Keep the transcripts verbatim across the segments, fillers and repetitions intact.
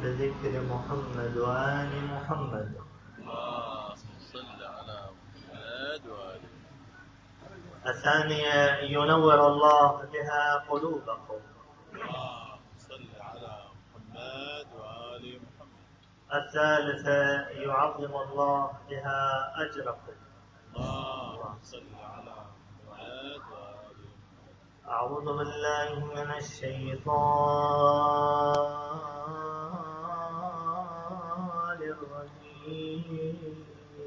ذكر محمد وآل محمد. اللهم صل على محمد وآله. الثانية ينور الله بها قلوبكم. اللهم صل على محمد وآل محمد. الثالثة يعظم الله بها أجركم. اللهم صل على محمد وآل محمد. أعوذ بالله من الشيطان الرجيم.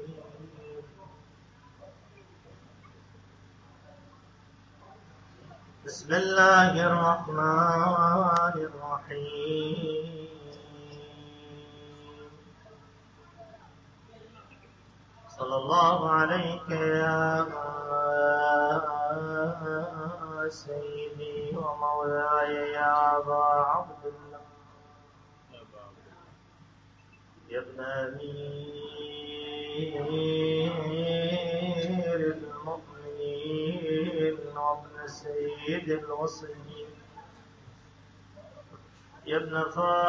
بسم الله الرحمن الرحيم. صلى الله عليك يا سيدي ومولاي يا أبا عبد الله يا ابن أمير المؤمنين وابن سيد المرسلين يا ابن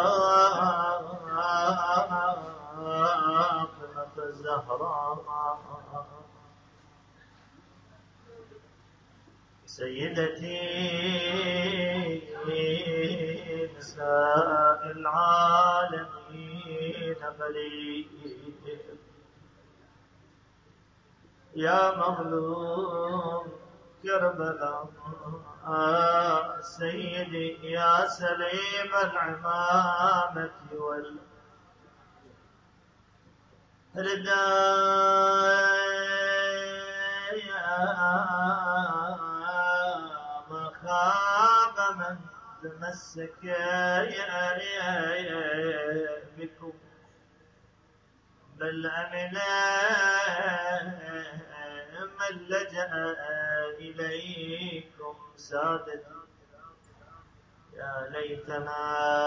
فاطمة الزهراء سيدتي نساء العالمين بلي يا مظلوم كربلاء سيدي يا سليم العمامة والرداء ما خاب من تمسك بكم بل أمن من لجأ إليكم سادتي يا ليتنا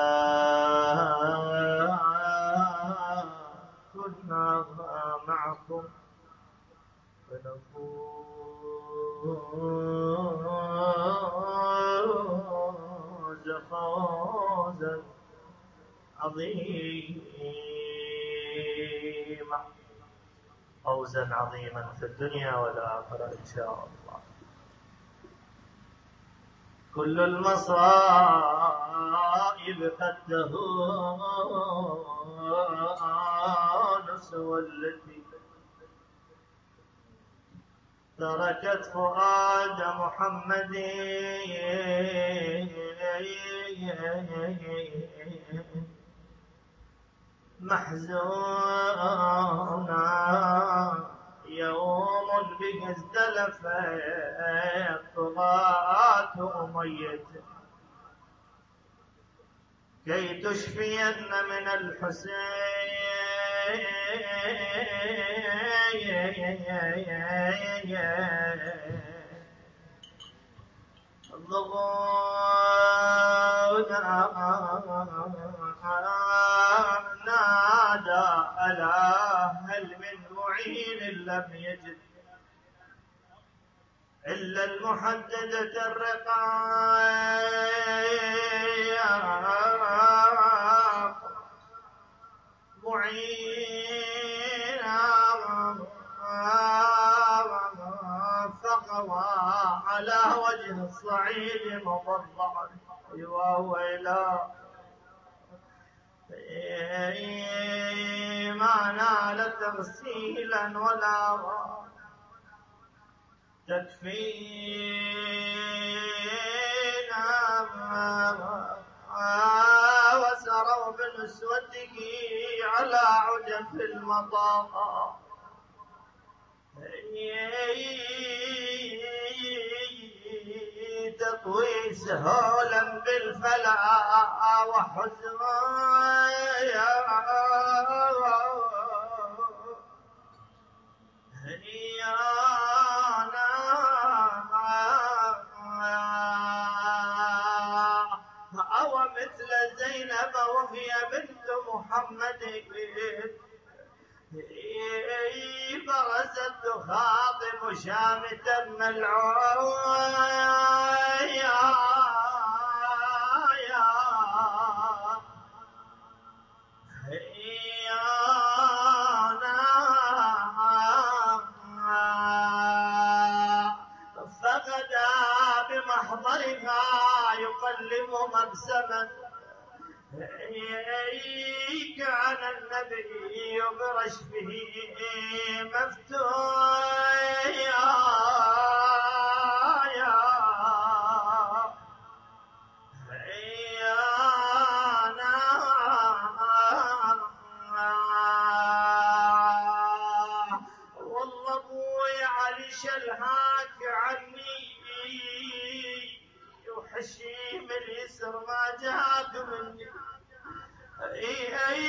كنا معكم فنفوز فوزا عظيما فوزا عظيما في الدنيا والآخرة إن شاء الله. كل المصائب قد تهون والتي تركت فؤاد محمد محزونا يوم به ازدلف طغاة أمية كي تشفين من الحسين الضغونا نادى ألا هل من معين لم يجد إلا المحددة الرقاق معينا فقوى على وجه الصعيد مضرعا وهو إلى ما نال تغسيلا ولا تكفينا وسروا بنسوته على عجف المطاق تطوي سهولا بالفلا وحزن هنيانا أو مثل زينب وهي بنت محمد برزت تخاطب شامتا ملعون كان النبي برشفه مفتون يا يا والله ابوي علي شلهاك عني وحشيم اليسر ما جاك مني. اي اي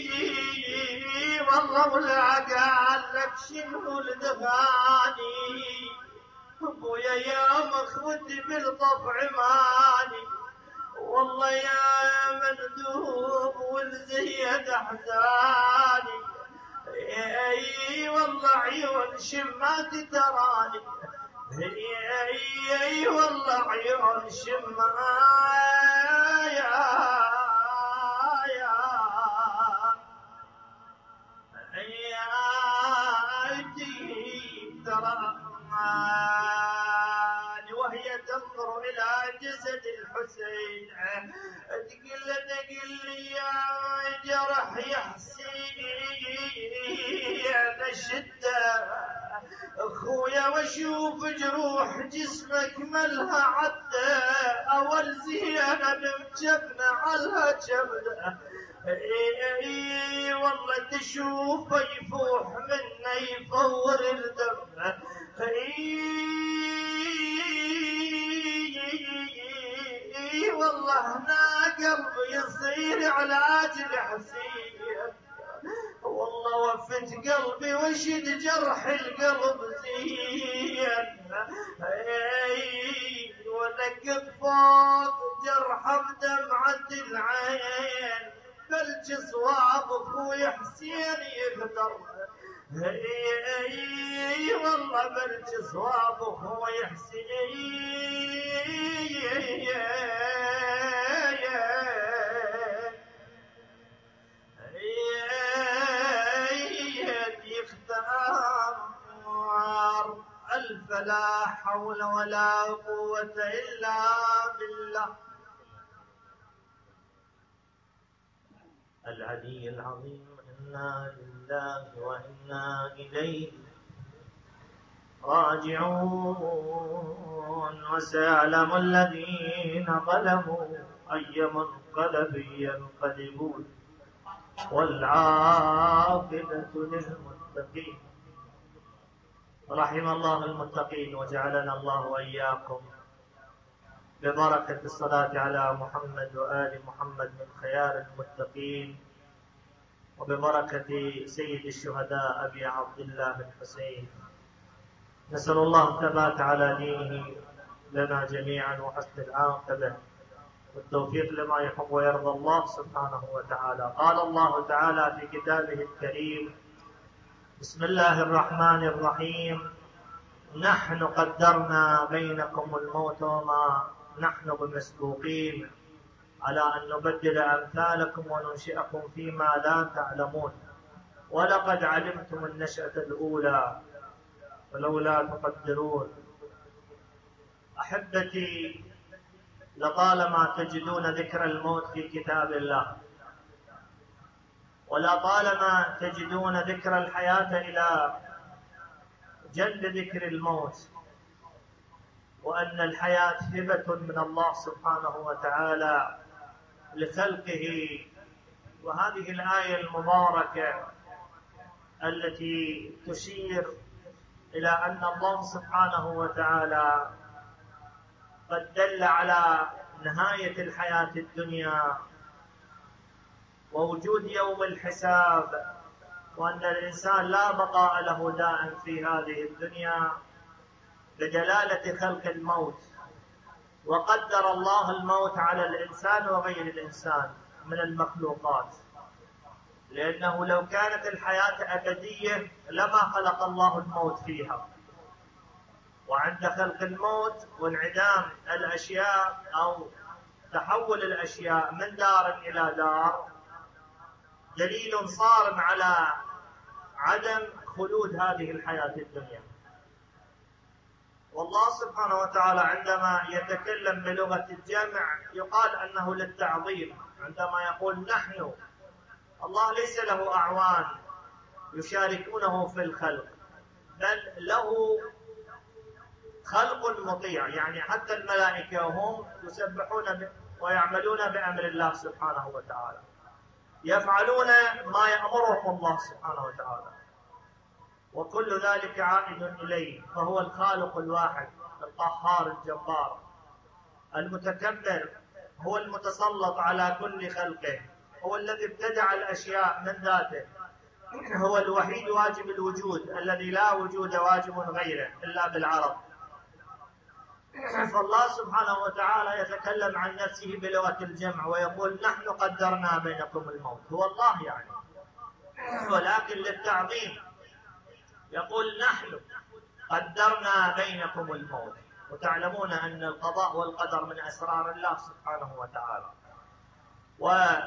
والله ولا قال لك شنو الدفاني ابويا يا مخوتي بالطبع ماني والله يا مندوب والزيد احزاني. اي والله عيون شماتي تراني اي اي والله عيون شماتي يا تراني وهي تنظر الى جسد الحسين تقول له تقول لي يا جرح يا حسين الشده اخويا واشوف جروح جسمك ملها عده اول زينب مجبنه على جبده. اي والله تشوفه يفوح منه يفور الدم. اي والله هنا قلبي يصير علاج الحسين والله وفت قلبي وشد جرح القلب زين. اي ولقط فوق جرح بدمعة العين بلج صواب اخوي حسين يقدر. اي والله بلج صواب اخوي حسين يختار ألف لا حول ولا قوة إلا بالله العلي العظيم. إنا لله وإنا إليه راجعون وسيعلم الذين ظلموا أي منقلب ينقلبون والعاقبة للمتقين. رحم الله المتقين وجعلنا الله وإياكم ببركة الصلاة على محمد وآل محمد من خيار المتقين وببركة سيد الشهداء أبي عبد الله الحسين. نسأل الله الثبات على دينه لنا جميعا وحسن العاقبة والتوفيق لما يحب ويرضى الله سبحانه وتعالى. قال الله تعالى في كتابه الكريم: بسم الله الرحمن الرحيم: نحن قدرنا بينكم الموت وما نحن بمسبوقين على أن نبدل أمثالكم وننشئكم فيما لا تعلمون ولقد علمتم النشأة الأولى فلولا تقدرون. أحبتي، لطالما تجدون ذكر الموت في كتاب الله ولطالما تجدون ذكر الحياة إلى جنب ذكر الموت، وأن الحياة هبة من الله سبحانه وتعالى لخلقه. وهذه الآية المباركة التي تشير إلى أن الله سبحانه وتعالى قد دل على نهاية الحياة الدنيا ووجود يوم الحساب، وأن الإنسان لا بقاء له دائم في هذه الدنيا، بدلالة خلق الموت. وقدر الله الموت على الإنسان وغير الإنسان من المخلوقات، لأنه لو كانت الحياة أبدية لما خلق الله الموت فيها. وعند خلق الموت وانعدام الأشياء أو تحول الأشياء من دار إلى دار دليل صارم على عدم خلود هذه الحياة الدنيا. والله سبحانه وتعالى عندما يتكلم بلغة الجمع يقال أنه للتعظيم، عندما يقول نحن، الله ليس له أعوان يشاركونه في الخلق، بل له خلق مطيع، يعني حتى الملائكة هم يسبحون ويعملون بأمر الله سبحانه وتعالى، يفعلون ما يأمرهم الله سبحانه وتعالى، وكل ذلك عائد إليه، فهو الخالق الواحد القهار الجبار المتكبر، هو المتسلط على كل خلقه، هو الذي ابتدع الأشياء من ذاته، هو الوحيد واجب الوجود الذي لا وجود واجب غيره إلا بالعرض. فالله سبحانه وتعالى يتكلم عن نفسه بلغة الجمع ويقول نحن قدرنا بينكم الموت، هو الله يعني، ولكن للتعظيم يقول نحن قدرنا بينكم الموت. وتعلمون أن القضاء والقدر من أسرار الله سبحانه وتعالى، ومن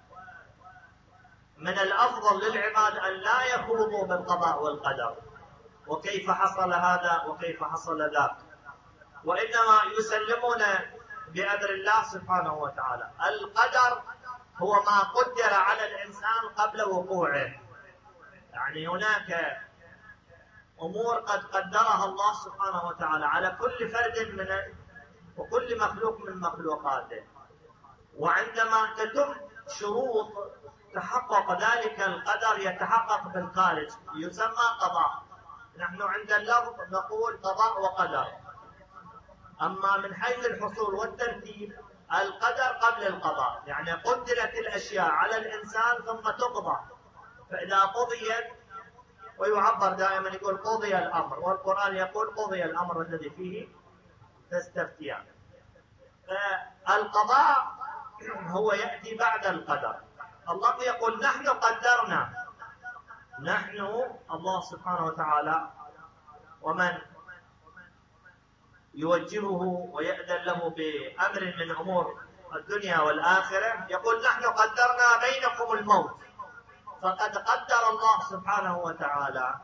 الأفضل للعباد أن لا يخوضوا بالقضاء والقدر، وكيف حصل هذا وكيف حصل ذاك، وإنما يسلمون بأمر الله سبحانه وتعالى. القدر هو ما قدر على الإنسان قبل وقوعه، يعني هناك أمور قد قدرها الله سبحانه وتعالى على كل فرد من وكل مخلوق من مخلوقاته، وعندما تتم شروط تحقق ذلك القدر يتحقق بالخارج يسمى قضاء. نحن عند اللفظ نقول قضاء وقدر، أما من حيث الحصول والترتيب القدر قبل القضاء، يعني قدرت الأشياء على الإنسان ثم تقضى، فإذا قضيت، ويعبر دائما يقول قضي الأمر، والقرآن يقول قضي الأمر الذي فيه تستفتيان. فالقضاء هو يأتي بعد القدر. الله يقول نحن قدرنا، نحن الله سبحانه وتعالى، ومن يوجهه ويأذن له بأمر من أمور الدنيا والآخرة يقول نحن قدرنا بينكم الموت. فقد قدر الله سبحانه وتعالى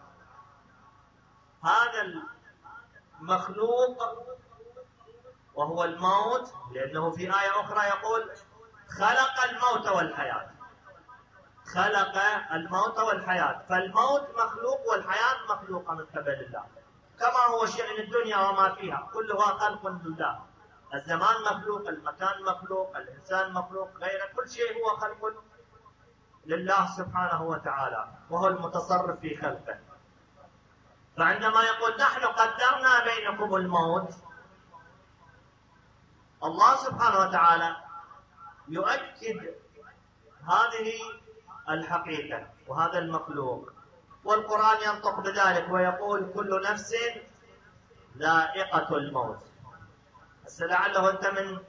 هذا المخلوق وهو الموت، لأنه في آية أخرى يقول خلق الموت والحياة، خلق الموت والحياة، فالموت مخلوق والحياة مخلوقة من قبل الله، كما هو شأن الدنيا وما فيها كلها خلق لله. الزمان مخلوق، المكان مخلوق، الإنسان مخلوق، غيره كل شيء هو خلق لله سبحانه وتعالى، وهو المتصرف في خلقه. فعندما يقول نحن قدرنا بينكم الموت، الله سبحانه وتعالى يؤكد هذه الحقيقة وهذا المخلوق، والقرآن ينطق بذلك ويقول كل نفس ذائقة الموت. هسه لعله أنت من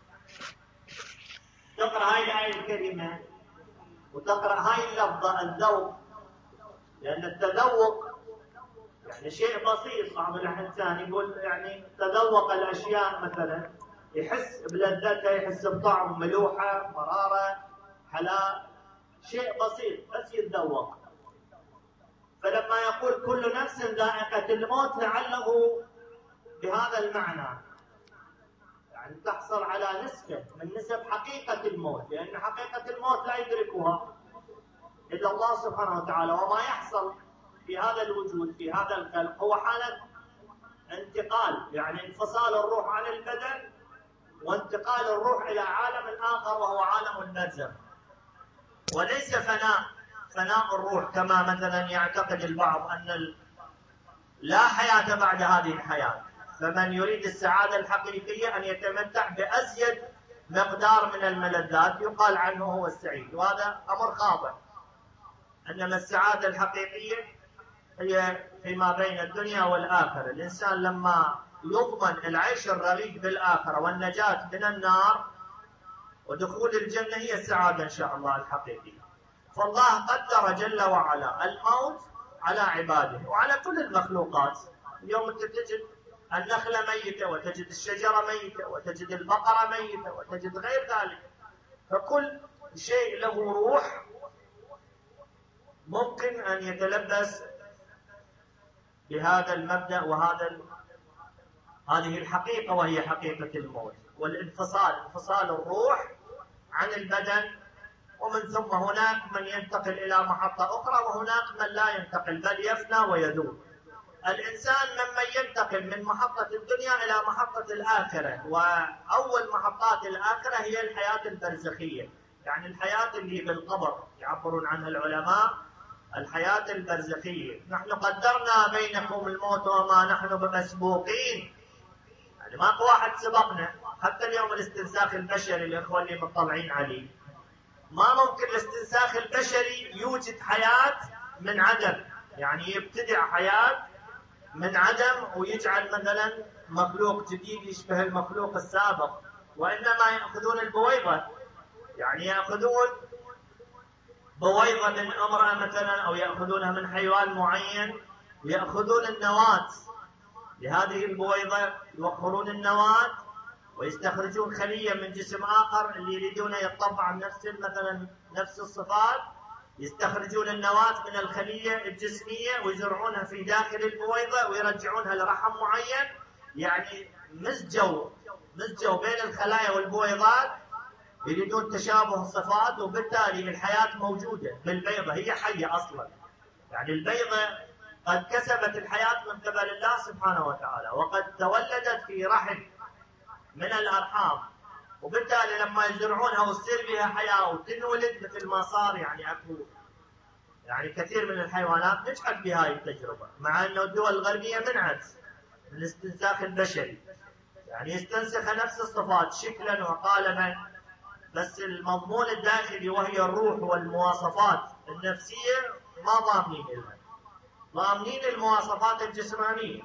تقرأ هاي الآية الكريمة وتقرأ هاي اللفظة الذوق، لأن التذوق يعني شيء بسيط، صعب الإنسان يقول يعني تذوق الأشياء مثلا يحس بلذتها، يحس بطعم، ملوحة، مرارة، حلاوة، شيء بسيط بس يتذوق. فلما يقول كل نفس ذائقة الموت لعله بهذا المعنى، يعني تحصل على نسبة من نسب حقيقة الموت، لأن حقيقة الموت لا يدركها إلا الله سبحانه وتعالى. وما يحصل في هذا الوجود في هذا الخلق هو حالة انتقال، يعني انفصال الروح عن البدن وانتقال الروح إلى عالم آخر وهو عالم البرزخ، وليس فناء فناء الروح كما مثلا يعتقد البعض أن لا حياة بعد هذه الحياة. فمن يريد السعادة الحقيقية أن يتمتع بأزيد مقدار من الملذات يقال عنه هو السعيد، وهذا أمر خاطئ. إنما السعادة الحقيقية هي فيما بين الدنيا والآخرة. الإنسان لما يضمن العيش الرغيد بالآخرة والنجاة من النار ودخول الجنة هي السعادة إن شاء الله الحقيقية. فالله قدر جل وعلا الموت على عباده وعلى كل المخلوقات. اليوم أنت تجد النخلة ميتة، وتجد الشجرة ميتة، وتجد البقرة ميتة، وتجد غير ذلك، فكل شيء له روح ممكن أن يتلبس بهذا المبدأ وهذا هذه الحقيقة، وهي حقيقة الموت والانفصال، انفصال الروح عن البدن، ومن ثم هناك من ينتقل إلى محطة أخرى، وهناك من لا ينتقل بل يفنى ويذوب. الإنسان ممن ينتقل من محطة الدنيا إلى محطة الآخرة، وأول محطات الآخرة هي الحياة البرزخية، يعني الحياة اللي بالقبر يعبرون عنها العلماء الحياة البرزخية. نحن قدرنا بينكم الموت وما نحن بمسبوقين، يعني ماكو واحد سبقنا. حتى اليوم الاستنساخ البشري الإخوة اللي مطلعين عليه، ما ممكن الاستنساخ البشري يوجد حياة من عدم، يعني يبتدع حياة من عدم ويجعل مثلا مخلوق جديد يشبه المخلوق السابق، وإنما يأخذون البويضة، يعني يأخذون بويضة من امرأة مثلا، أو يأخذونها من حيوان معين، ويأخذون النواة لهذه البويضة، يوخرون النواة ويستخرجون خلية من جسم آخر اللي يريدون يطبع نفس مثلا نفس الصفات، يستخرجون النواة من الخلية الجسمية ويزرعونها في داخل البويضة ويرجعونها لرحم معين، يعني مزجوا مزجوا بين الخلايا والبويضات، يريدون تشابه الصفات، وبالتالي الحياة موجودة بالبيضة، هي حية أصلا. يعني البيضة قد كسبت الحياة من قبل الله سبحانه وتعالى، وقد تولدت في رحم من الأرحام، وبالتالي لما يزرعونها وتصير بها حياة وتنولد مثل ما صار، يعني أكو يعني كثير من الحيوانات نجحت بهاي التجربة، مع أنه الدول الغربية منعت من الاستنساخ البشري، يعني يستنسخ نفس الصفات شكلا وقالبا، بس المضمون الداخلي وهي الروح والمواصفات النفسية ما ضامنين لها، ضامنين المواصفات الجسمانية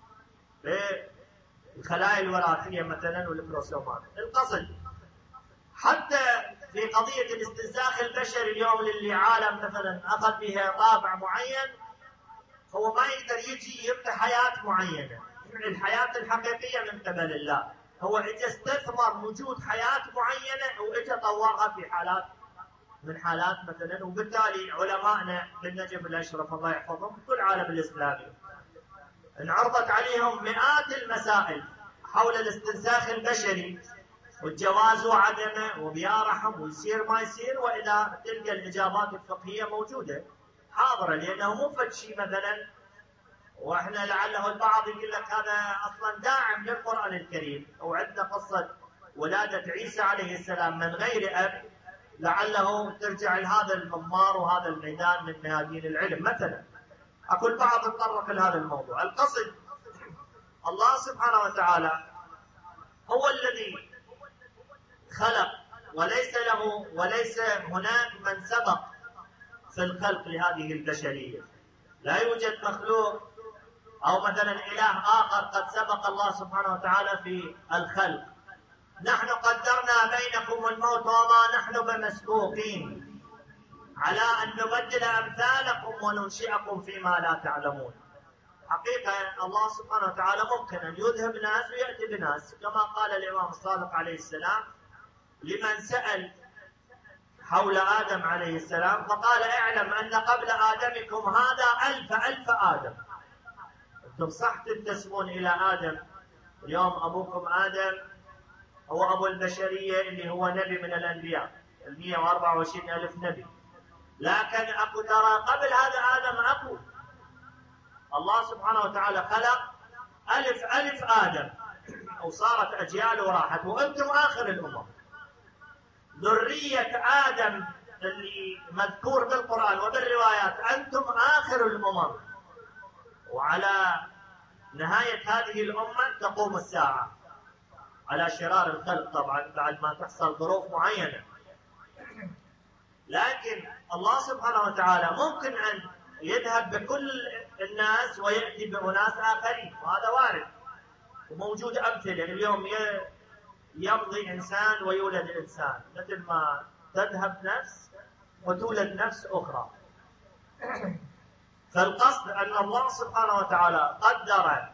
الخلايا الوراثية مثلا والكروموسومات. القصد حتى في قضية الاستنساخ البشري اليوم اللي عالم مثلا أخذ بها طابع معين، هو ما يقدر يجي يبقى حياة معينة، الحياة الحقيقية من قبل الله، هو إجا استثمر وجود حياة معينة وإجا طورها في حالات من حالات مثلا. وبالتالي علماءنا بالنجف الأشرف الله يحفظهم في كل العالم الإسلامي انعرضت عليهم مئات المسائل حول الاستنساخ البشري والجواز وعدمه، وبيا رحم ويصير ما يصير، وإذا تلقى الإجابات الفقهية موجودة حاضرة، لأنه مو فد شيء مثلا واحنا لعله البعض يقول لك هذا اصلا داعم للقرآن الكريم، وعندنا قصة ولادة عيسى عليه السلام من غير اب، لعله ترجع لهذا المضمار وهذا الميدان من ميادين العلم مثلا. اكو البعض تطرق لهذا الموضوع. القصد الله سبحانه وتعالى هو الذي خلق، وليس له وليس هناك من سبق في الخلق لهذه البشرية، لا يوجد مخلوق أو مثلا إله آخر قد سبق الله سبحانه وتعالى في الخلق. نحن قدرنا بينكم الموت وما نحن بمسبوقين على أن نبدل أمثالكم وننشئكم فيما لا تعلمون. حقيقة الله سبحانه وتعالى ممكن أن يذهب ناس ويأتي بناس، كما قال الإمام الصادق عليه السلام لمن سأل حول آدم عليه السلام، فقال اعلم أن قبل آدمكم هذا ألف ألف آدم. أنتم صح تنتسبون إلى آدم، اليوم أبوكم آدم هو أبو البشرية اللي هو نبي من الأنبياء، المئة وأربعة وعشرين ألف نبي، لكن أكو ترى قبل هذا آدم أكو الله سبحانه وتعالى خلق ألف ألف آدم وصارت أجيال وراحت، وأنتم آخر الأمم. ذرية آدم اللي مذكور بالقرآن وبالروايات أنتم آخر الأمم، وعلى نهاية هذه الأمة تقوم الساعة على شرار الخلق طبعا بعد ما تحصل ظروف معينة. لكن الله سبحانه وتعالى ممكن أن يذهب بكل الناس ويأتي بأناس آخرين، وهذا وارد وموجود أمثلة. اليوم يمضي إنسان ويولد إنسان، مثل ما تذهب نفس وتولد نفس أخرى. فالقصد أن الله سبحانه وتعالى قدر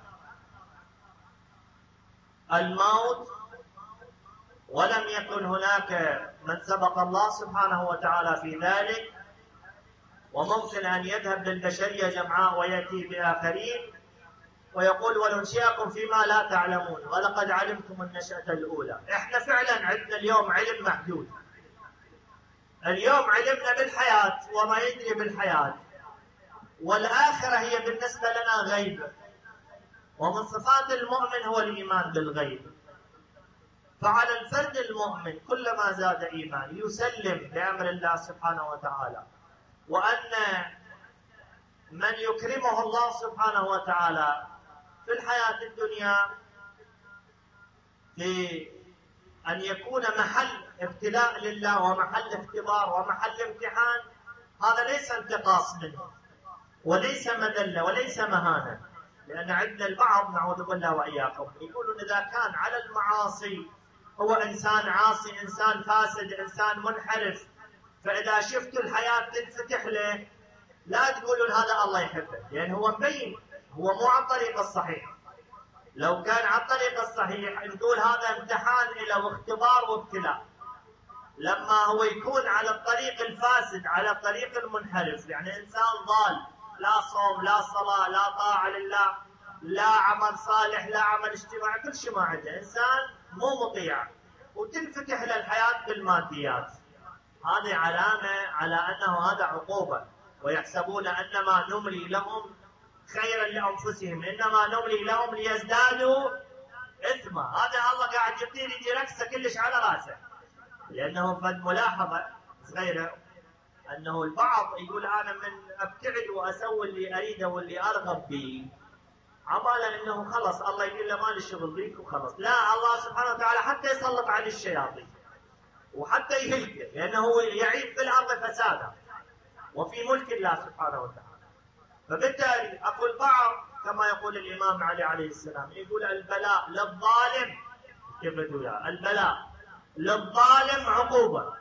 الموت، ولم يكن هناك من سبق الله سبحانه وتعالى في ذلك، وممكن أن يذهب للبشرية جمعاء ويأتي بآخرين ويقول وننشئكم فيما لا تعلمون ولقد علمتم النشأة الأولى. إحنا فعلا عندنا اليوم علم محدود، اليوم علمنا بالحياة وما يدري بالحياة، والآخرة هي بالنسبة لنا غيب، ومن صفات المؤمن هو الإيمان بالغيب. فعلى الفرد المؤمن كلما زاد إيمان يسلم لأمر الله سبحانه وتعالى، وأن من يكرمه الله سبحانه وتعالى في الحياة الدنيا في أن يكون محل ابتلاء لله ومحل اختبار ومحل امتحان، هذا ليس انتقاص منه وليس مذلة وليس مهانة. لأن عندنا البعض نعوذ بالله وإياكم يقولون إذا كان على المعاصي هو إنسان عاصي، إنسان فاسد، إنسان منحرف، فإذا شفتوا الحياة تنفتح له لا تقولون هذا الله يحبه، لأن هو مبين هو مو على الطريق الصحيح. لو كان على الطريق الصحيح نقول هذا امتحان له واختبار وابتلاء. لما هو يكون على الطريق الفاسد، على الطريق المنحرف، يعني إنسان ضال، لا صوم لا صلاة لا طاعة لله لا عمل صالح لا عمل اجتماعي، كل شيء ما عنده، إنسان مو مطيع، وتنفتح له الحياة بالماديات، هذه علامة على أنه هذا عقوبة، ويحسبون أنما نملي لهم خيرا لأنفسهم إنما نملي لهم ليزدادوا إثما. هذا الله قاعد يطير يجي ركسه كلش على راسه. لأنه قد ملاحظة صغيرة أنه البعض يقول أنا من أبتعد وأسوي اللي أريده واللي أرغب به، عمالا أنه خلص الله يقول له ما لي شغل بيك وخلص. لا، الله سبحانه وتعالى حتى يسلط عليه الشياطين وحتى يهلكه، لأنه يعيب في الأرض فسادا وفي ملك الله سبحانه وتعالى. فبالتالي أقول بعض كما يقول الإمام علي عليه السلام، يقول البلاء للظالم، كيف تقول البلاء للظالم عقوبة،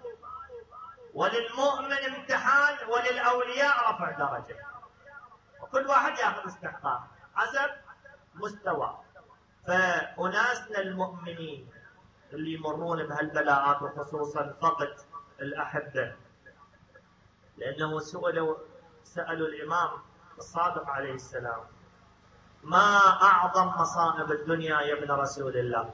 وللمؤمن امتحان، وللأولياء رفع درجة، وكل واحد يأخذ استحقاق حسب مستوى. فأناسنا المؤمنين اللي يمرون بهالبلاءات، وخصوصا فقد الأحبة، لأنه سئلوا سألوا الإمام الصادق عليه السلام ما أعظم مصائب الدنيا يا ابن رسول الله؟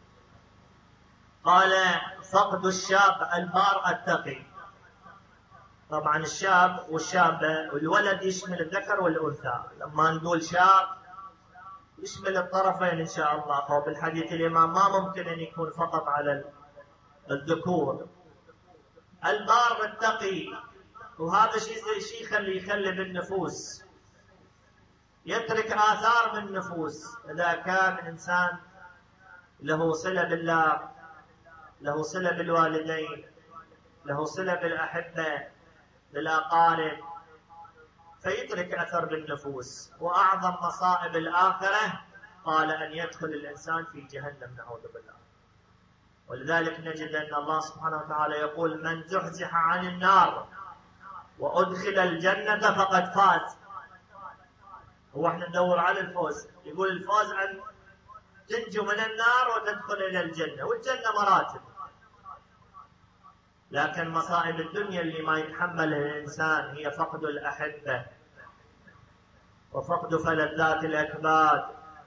قال فقد الشاب البار التقي. طبعا الشاب والشابة والولد يشمل الذكر والأنثى، لما نقول شاب يشمل الطرفين إن شاء الله. فهو بالحديث الإمام ما ممكن أن يكون فقط على الذكور. البار التقي، وهذا شيء شيء يخلي يخلي بالنفوس، يترك آثار من النفوس. إذا كان إنسان له صلة بالله، له صلة بالوالدين، له صلة بالأحبة بالأقارب، فيترك أثر بالنفوس. وأعظم مصائب الآخرة قال أن يدخل الإنسان في جهنم نعوذ بالله. ولذلك نجد أن الله سبحانه وتعالى يقول من زحزح عن النار وأدخل الجنة فقد فاز. هو احنا ندور على الفوز، يقول الفوز أن تنجو من النار وتدخل إلى الجنة، والجنة مراتب. لكن مصائب الدنيا اللي ما يتحملها الإنسان هي فقد الأحبة، وفقد فلذات الأكباد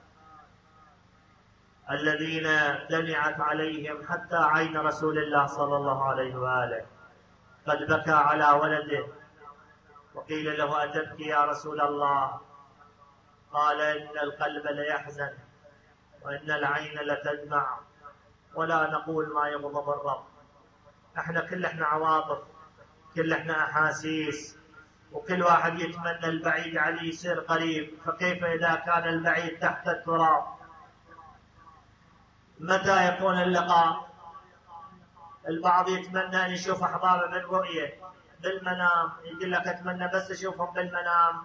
الذين دمعت عليهم حتى عين رسول الله صلى الله عليه وآله. قد بكى على ولده وقيل له أتبكي يا رسول الله؟ قال إن القلب ليحزن وإن العين لتدمع ولا نقول ما يغضب الرب. احنا كل احنا عواطف، كل احنا أحاسيس، وكل واحد يتمنى البعيد عليه يصير قريب، فكيف إذا كان البعيد تحت التراب؟ متى يكون اللقاء؟ البعض يتمنى أن يشوف أحبابه بالرؤية بالمنام، يقول لك أتمنى بس أشوفهم بالمنام،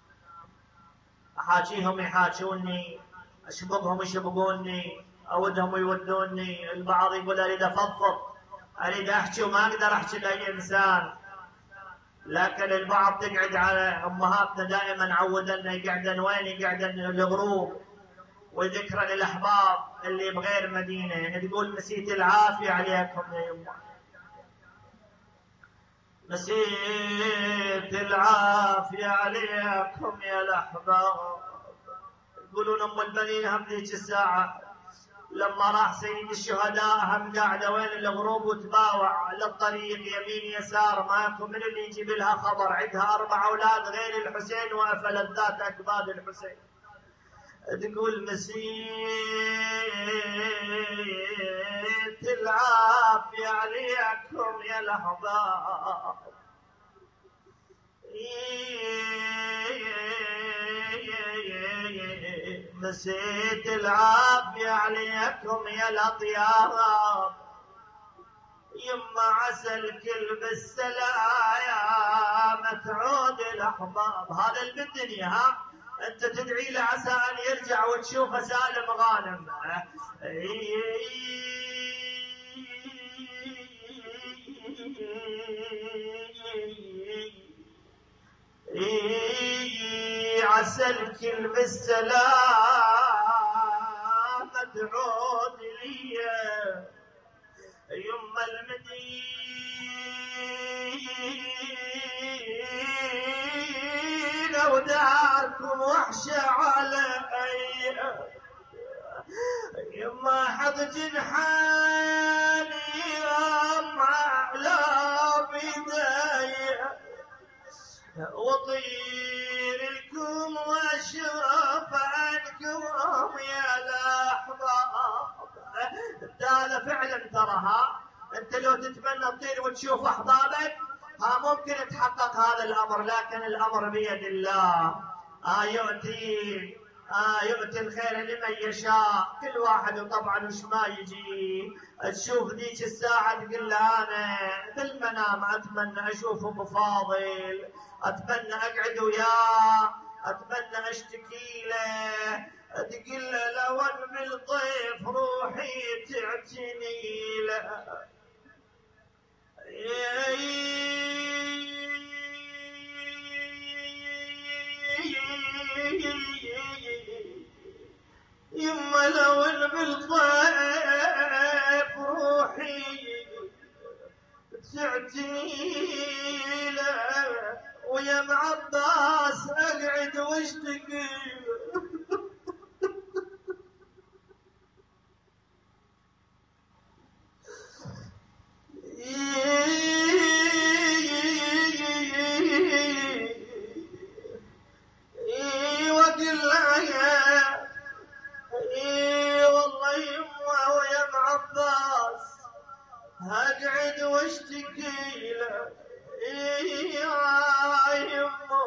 أحاكيهم يحاكوني، أشبقهم يشبقوني، أودهم يودوني. البعض يقول أريد أفضفض، أريد أحكي وما أقدر أحكي لأي إنسان. لكن البعض تقعد على أمهاتنا دائما عودنا يقعدن وين؟ يقعدن الغروب وذكرى للأحباب اللي بغير مدينة، تقول مسيت العافية عليكم يا يمه، مسيت العافية عليكم يا الأحباب. يقولون أم البنين هم ذيك الساعة لما راح سيد الشهداء هم قاعدة وين الغروب وتباوع للطريق يمين يسار، ماكو من اللي يجيب لها خبر. عندها أربع أولاد غير الحسين وفلذات أكباد الحسين. تقول مسيت العافية عليكم يا الأحباب، مسيت العافية عليكم يا الأطياب، يما عسى الكل بالسلامة تعود الأحباب. هذا اللي بالدنيا، ها أنت تدعي له عسى أن يرجع وتشوفه سالم غانم. عسى الكل بالسلامة تعود لي يما المدينة وداركم وحشة علي، يما حط جنحاني على بداية وطير لكم واشوف عنكم يا الأحباب. هذا فعلا تراها انت لو تتمنى تطير وتشوف احبابك ها ممكن يتحقق هذا الامر، لكن الامر بيد الله. آه يؤتي آه يؤتي الخير لمن يشاء. كل واحد طبعا وش ما يجي. تشوف ذيك الساعة تقول له انا بالمنام اتمنى اشوف ابو فاضل، اتمنى اقعد وياه، اتمنى اشتكي له. تقول له لو ان بالطيف روحي تعتني له. يما لو ان بالطيف روحي تعتني له، ويا معباس اقعد واشتكي وقل لها والله يما ويا معباس هقعد واشتكي له يا يما،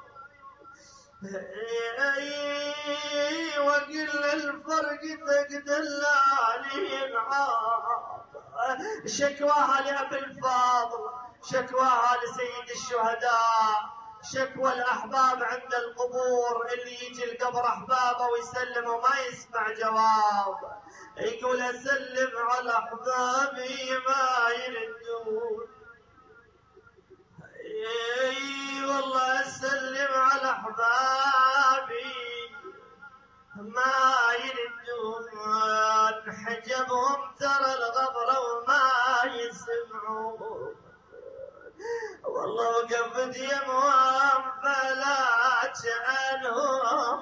وقل الفرق تقدلاني ينعاب. شكواها لأبي الفاضل، شكواها لسيد الشهداء، شكوى الأحباب عند القبور اللي يجي القبر أحبابه ويسلم وما يسمع جواب. يقول أسلم على أحبابي ما يردون، اي والله أسلم على أحبابي ما يردون. حجبهم ترى الغبرة وما يسمعون، والله وقفت يمهم فلا كأنهم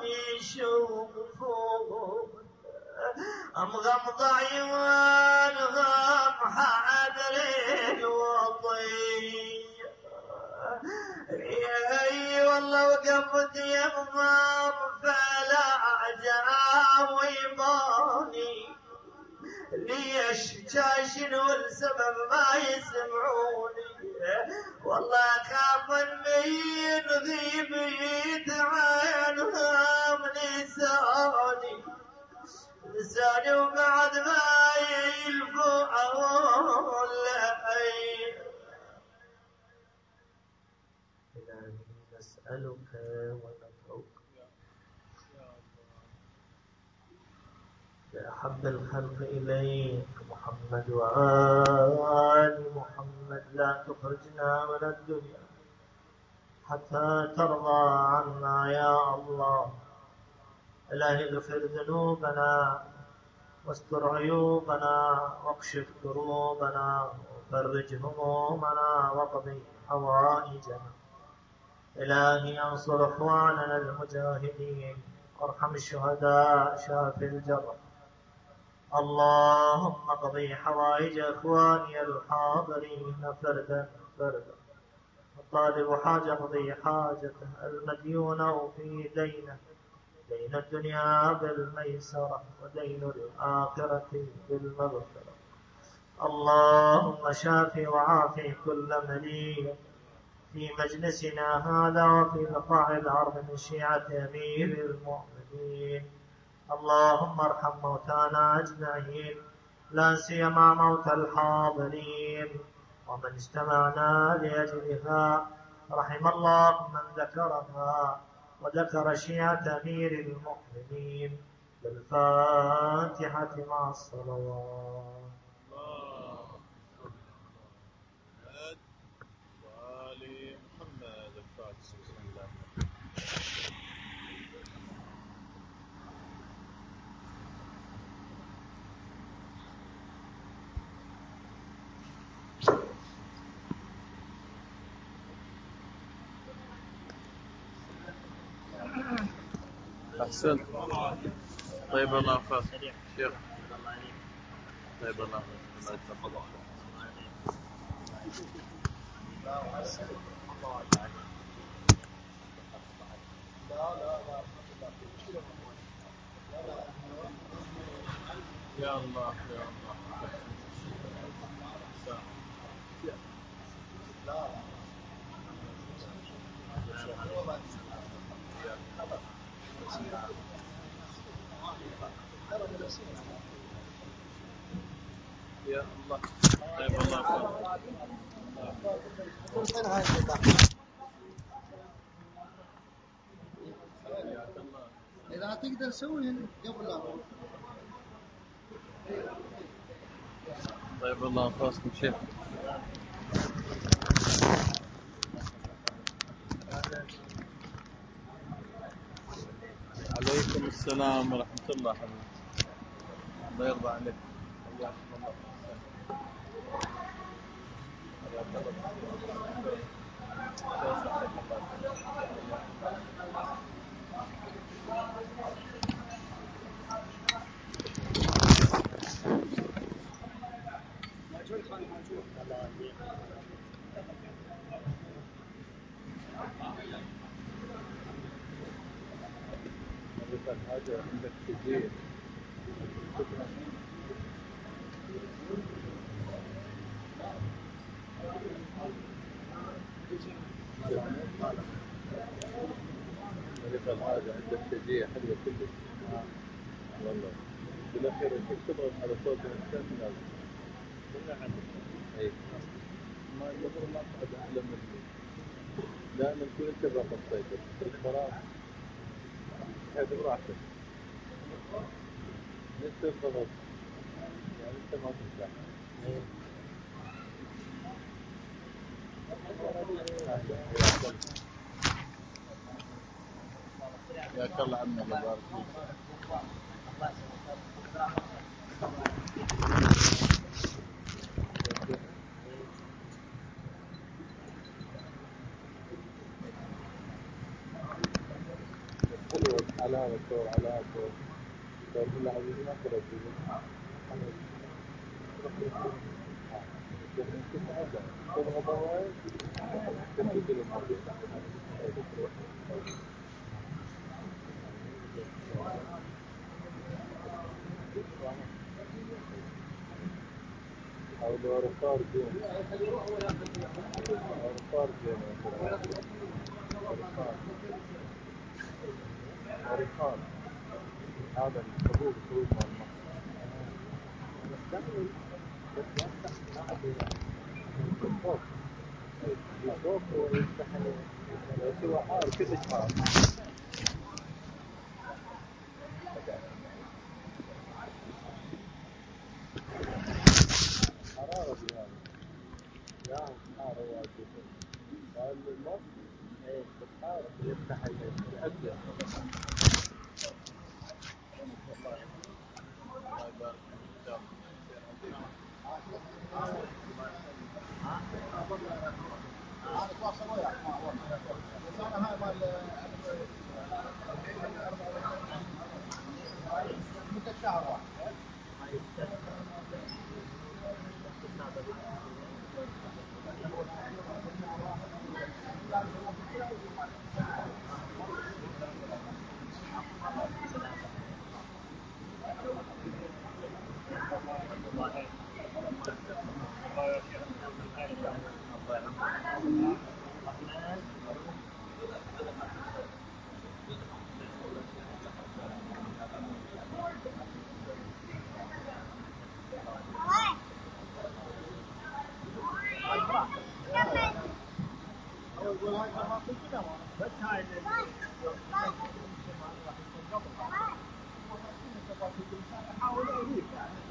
يشوفون. مغمض عيونهم حاضرين وطي، اي والله وقفت يمهم فلا جاوبوني. ليش جاشن والسبب ما يسمعوني، والله اخاف المين غيبي عنهم لساني لساني وبعد ما يلفون لأي. إلهي نسألك وندعوك بأحب الخلق إليك محمد وآل محمد، لا تخرجنا من الدنيا حتى ترضى عنا يا الله. إلهي اغفر ذنوبنا واستر عيوبنا واكشف كروبنا وفرج همومنا واقضي حوائجنا. إلهي انصر إخواننا المجاهدين وارحم الشهداء شافي الجرح، اللهم اقضي حوائج إخواني الحاضرين فردا فردا. الطالب حاجة قضي حاجته، المديون في دينه، دين الدنيا بالميسرة ودين الآخرة بالمغفرة. اللهم شافي وعافي كل مريض في مجلسنا هذا وفي بقاع الأرض من شيعة أمير المؤمنين. اللهم ارحم موتانا أجمعين، لا سيما موتى الحاضرين ومن اجتمعنا لأجلها. رحم الله من ذكرها وذكر شيعة أمير المؤمنين. بالفاتحة مع الصلوات. أحسنت. طيب الله عافاك شيخ. طيب الله عافاك. يا الله يا الله. يا الله. طيب الله عافاك. إذا تقدر سوي قبل. طيب الله عافاكم شيخ. عليكم السلام ورحمة الله حبيبي. الله يرضى عليك. حياكم الله. الحاجة عندك تجي شكرا. الحاجة عندك تجي حلوة كلش والله. بالأخير كيف تضغط على صوت الإنسان لازم. نعم. أي. ما المفروض ما تقعد أعلى مني. دائما تكون أنت الرقم مسيطر. في الفراغ. هذا براحتك. أنت الضغط. يعني أنت ما ترتاح. ياك الله عمي الله يبارك فيك. حلوة على هذا الدور على هذا الدور. دور بالله عزيز ما أقدر أجيبه. تضغط هواي تنزل الموضوع. أو دور خارجين. دور خارجين. عرفان هذا الحبوب الخروج مع الماء. الفوق الفوق ويفتح سوى حار كلش حار. حرارة بهذا. لا حارة واجد. قال الماء ايه حارة يفتح الأبيض. الله يبارك فيك. اقول هاي تفاصيل كذا بس هاي اللي احاول اوريك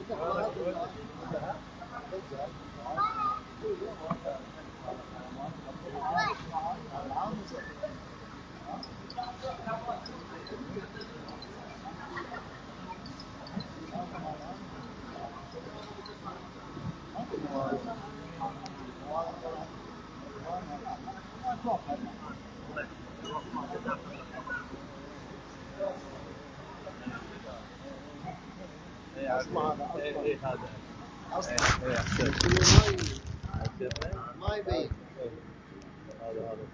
اي اي هذا اصلا اي احسن ما يبين هذا هذا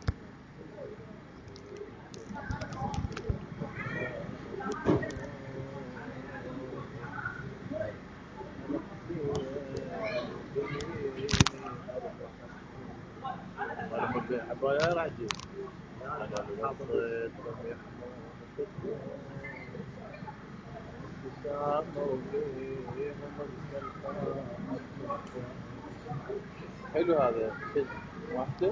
حبايا راح تجيب انا الوسط لم يحمل حلو هذا واحدة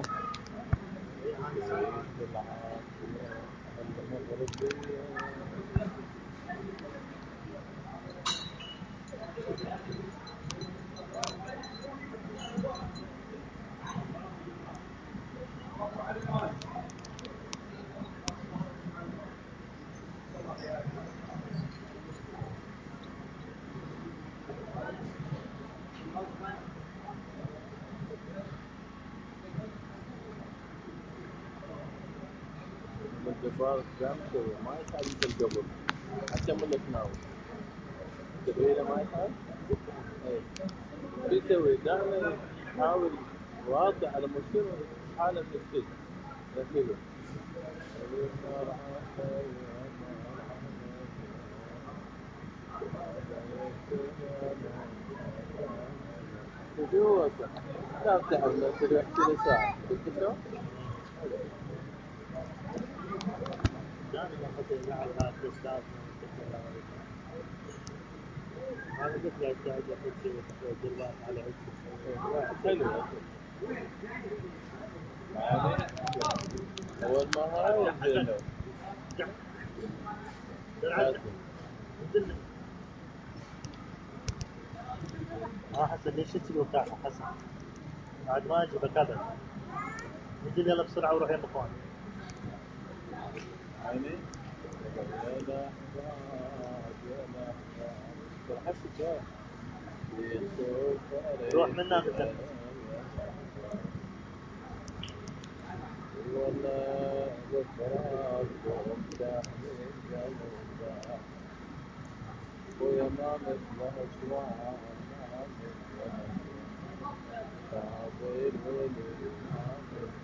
الجبار قام يسوي ما يخاف مثل قبل حتى من الكناوي تدري ما يخاف اي شو يسوي دائما يحاول واقع على مصير حاله من السجن يسوي شو لا تعب نفسك يحكي لي ساعة شفت شلون؟ دائما احط يزعل هذا الاستاذ انا قلت له قاعد احط شيء دلوقتي على عكس حلو اول ما هاي زينه اه حسن ليش تسوي كذا حسن بعد ما اجيب كذا نزل يلا بسرعه وروح يم اخوان عيني يا لحظات يا لحظات حسيت جاي روح من هناك ولا بفراق ومفتاح من جنوبها ويا ما مثله أسوان ما مثله صابر ولي ما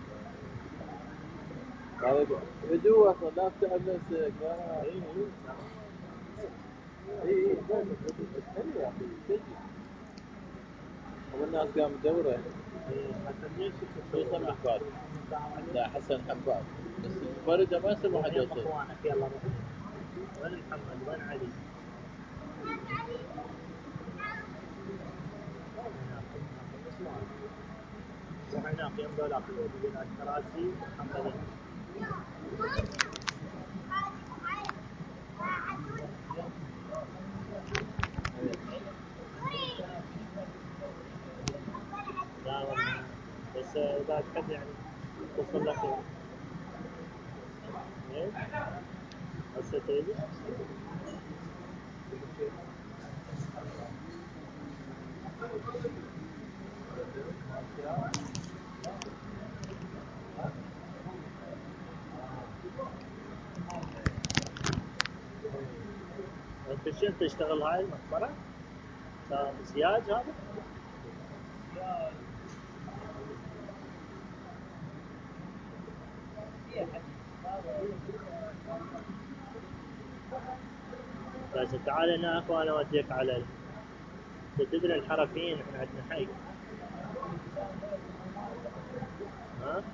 مثله بدوة لا تتعب نفسك لا اي اي حلو يا اخي تجي والناس قامت دوره حسن ليش توصل محبات لا حسن حبات بس البرده ما يصير واحد يوصل اخوانك يلا روح وين محمد وين علي روح هناك يم ذولاك اللي على الكراسي محمد لا والله بس اذا تحب يعني توصل لك ايه هسه تجي انت شو تشتغل هاي المقبره؟ سياج هذا؟ بس تعال هناك وانا اوديك على ال... تدري الحرفيين احنا عندنا حي ها؟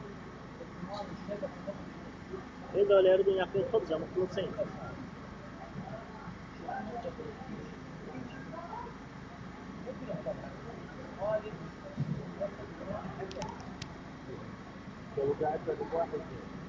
هذول يريدون ياكلون خبزه مخلصين لو قاعد لك واحد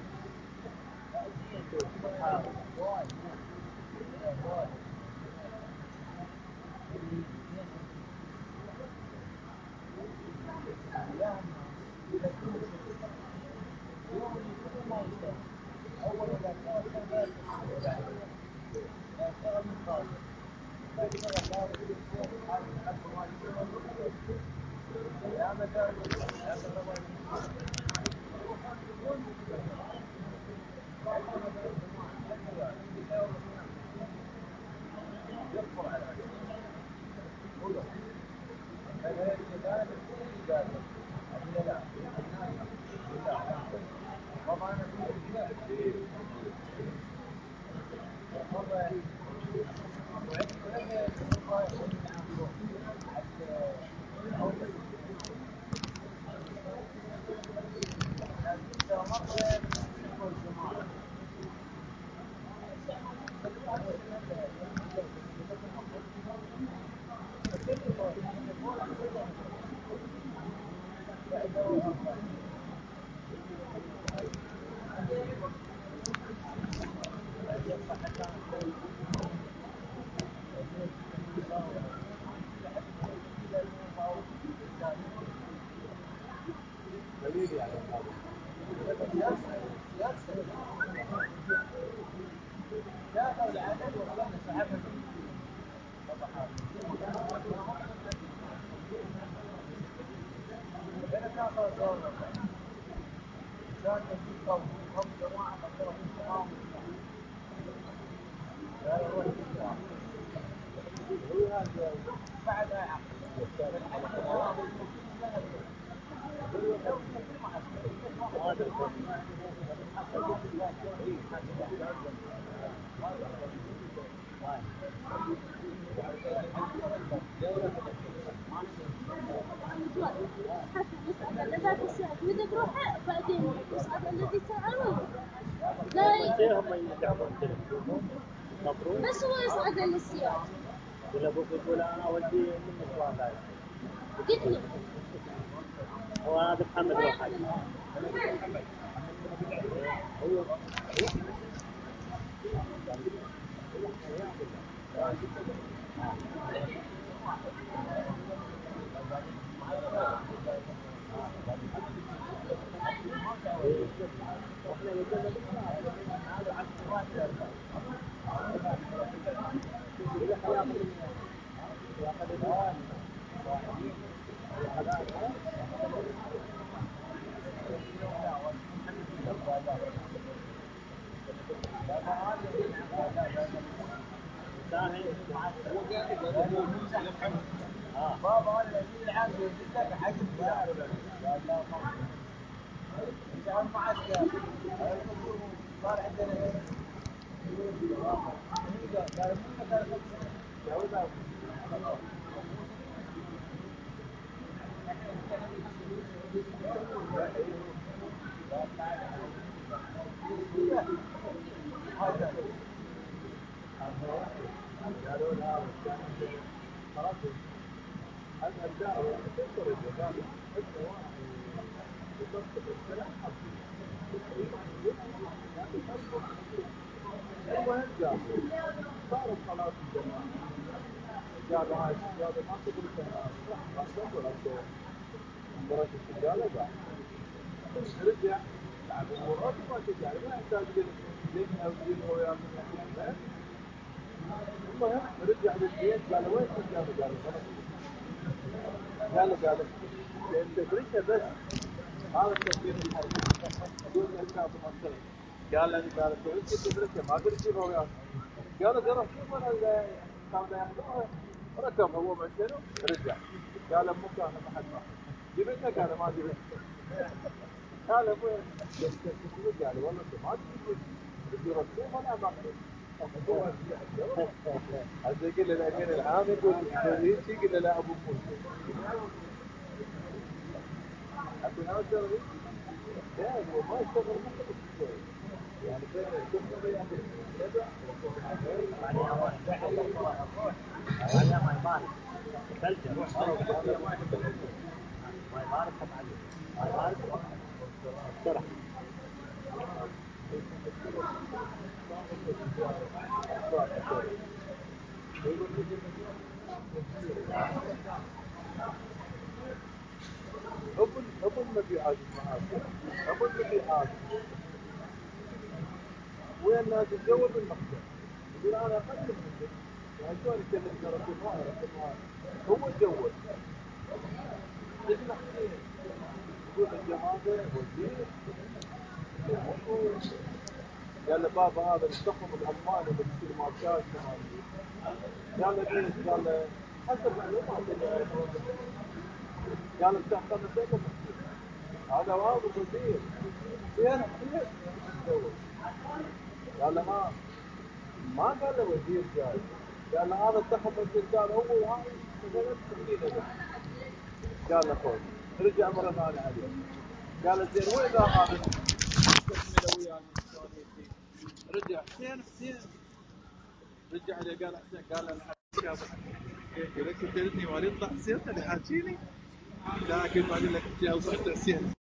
يصعد ذاك الساعة وإذا بروحه بعدين يصعد الذي سأل لا هم يدعمون تلفزيون مبروك بس هو يصعد للسيارة. ولا ابوك يقول انا اودي من مشوار ذلك قلت له هو هذا محمد روحي واحنا يقولنا بالساعه هذا عشرة واحد بابا انا في العام يجيب لك حق الديار قال لا ما انت عم معسكر صار عندنا قال قال قالوا لا خلاص هذا الدعوة تنشر الجبال حتى واحد يطبق السلام المهم قالوا صارت صلاة الجماعة قالوا هاي السجادة ما تقول الناس راح قبل عندهم درجة السجادة قال رجع يعني الأمور ما تجعل ما يحتاج لين أو لين هو ياكل المهم رجع للبيت قال وين السجادة قال غلط قالوا قالوا التفريشة بس هذا التفكير الحي يقول لك كاتب مصري قال لي قال سويت التفريشة ما ادري كيف هو ياكل قالوا ترى شوف انا اللي كان ياخذوها ركب هو مشينا رجع قال امك انا ما حد ماخذ جبتها قال ما جبتها قال ابوي قال والله انت ما تجيب بدي رسوم ولا ماخذ هذا يقول لي الامين العام يقول هيك يقول لا ابو موسى اكو ناس لا هو ما يشتغل مثل الشيء يعني بين الدكتور ياخذ يدع يعني هو يعني ما يبان ثلج روح ما يبان ما يبان طبعا ما يبان فرح أبو أبو المبيعات المعاشر أبو المبيعات وين الناس تتجوز المخزن يقول أنا أقدم منك يعني شلون يكلمنا رقم واحد رقم واحد هو يتجوز يسمع حسين يقول الجماعة وزير قال له بابا هذا الصخم الألماني اللي بيصير ماركات قال له ليش؟ قال له حسب معلومات اللي قال له بتاع خمسين هذا واضح وزير زين كيف تتجوز؟ قال له ما ما قال له وزير جاي قال له هذا الصخم قال هو وهاي مثلا تقريبا قال له خوش رجع مرة ثانية عليه قال له زين وين هذا تكمله ويانا رجع حسين حسين رجع عليه قال حسين قال له انا يقول لك تدري ما يطلع حسين اللي حاكيني لكن بعدين لك جاوبت حسين